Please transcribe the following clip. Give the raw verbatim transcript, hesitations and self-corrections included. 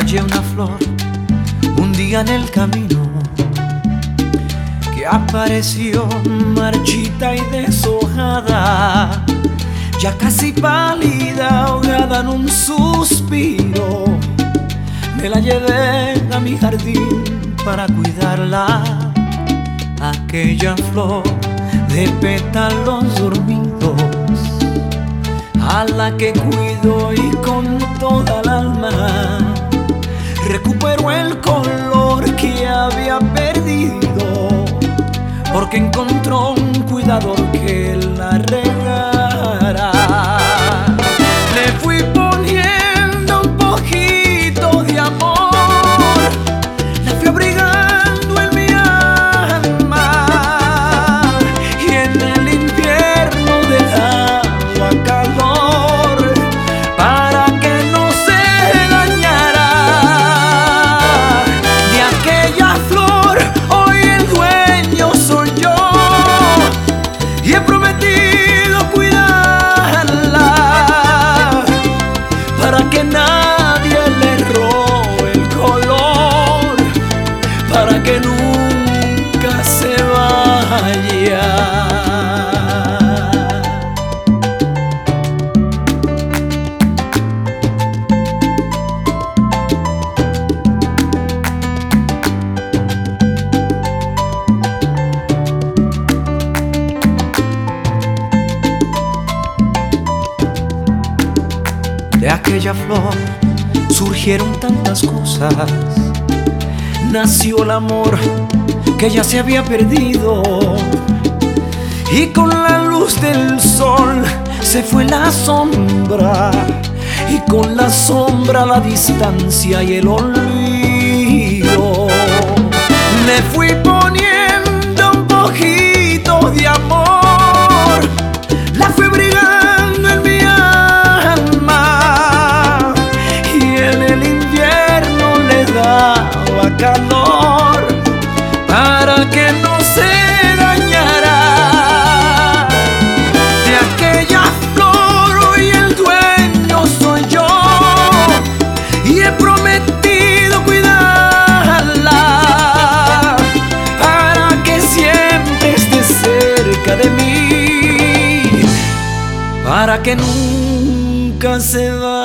hallé una flor un día en el camino que apareció marchita y deshojada, ya casi pálida, ahogada en un suspiro. Me la llevé a mi jardín para cuidarla, aquella flor de pétalos dormidos, a la que cuido y con toda el alma recupero el color que había perdido, porque encontró un cuidador que la regara. Le fui poniendo un poquito de amor, la fui abrigando en mi alma, y en el invierno dejaba calor para que no se dañara. De aquella flor hoy el dueño soy yo, y he prometido cuidarla para que nadie le robe el color, para que nunca se vaya. De aquella flor surgieron tantas cosas, nació el amor que ya se había perdido, y con la luz del sol se fue la sombra, y con la sombra la distancia y el olvido. Le fui poniendo un poquito de amor, la fui abrigando en mi alma, y en el invierno le daba calor para que no se dañara. De aquella flor hoy el dueño soy yo, y he prometido cuidarla para que siempre esté cerca de mí, para que nunca se vaya.